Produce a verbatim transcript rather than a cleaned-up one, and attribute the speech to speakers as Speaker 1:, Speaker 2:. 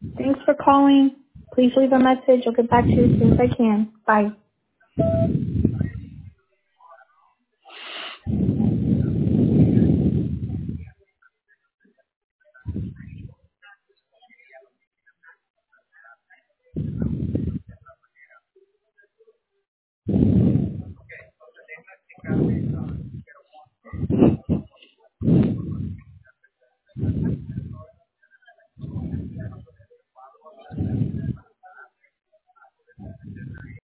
Speaker 1: Thanks for calling. Please leave a message. I'll get back to you as soon as I can. Bye.